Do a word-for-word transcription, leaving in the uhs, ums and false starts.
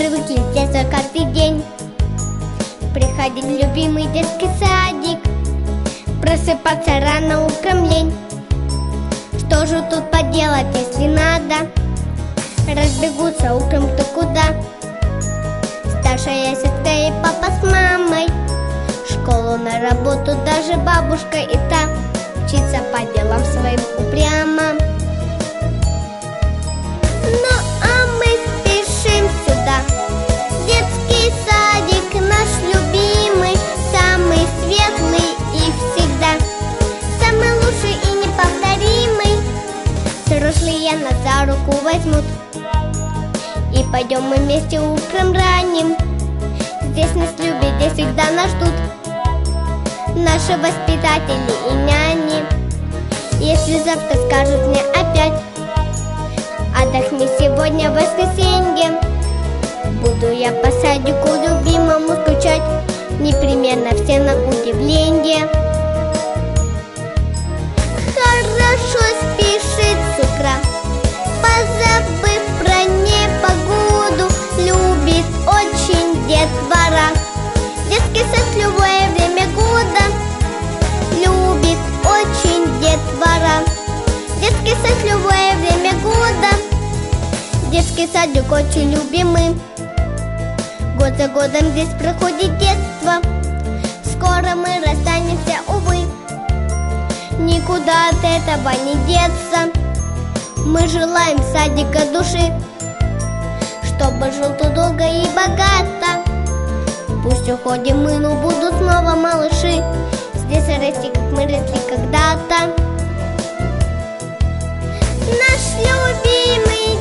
привыкли с детства каждый день приходить в любимый детский садик, просыпаться рано, утром лень. Что же тут поделать, если надо? Разбегутся утром кто куда. Старшая сестра и папа с мамой, в школу, на работу, даже бабушка и та учиться по делам своим упрямо. Ну а мы спешим сюда, детский садик наш любимый, самый светлый и всегда самый лучший и неповторимый. Взрослые нас за руку возьмут, и пойдем мы вместе утром ранним. Здесь нас любят, здесь всегда нас ждут наши воспитатели и няни. Если завтра скажут мне опять: отдохни сегодня, воскресенье, буду я по садику любимому скучать, непременно все на удивление. Хорошо спешит с утра, позабыв про непогоду, любит очень детвора. Детский сад в любое время года любит очень детвора. Детский сад в любое время года, детский садик очень любимый. Год за годом здесь проходит детство, скоро мы расстанемся, увы. Никуда от этого не деться. Мы желаем садика души, чтобы жил тут долго и богато. Пусть уходим мы, но будут снова малыши здесь расти, как мы росли когда-то. Наш любимый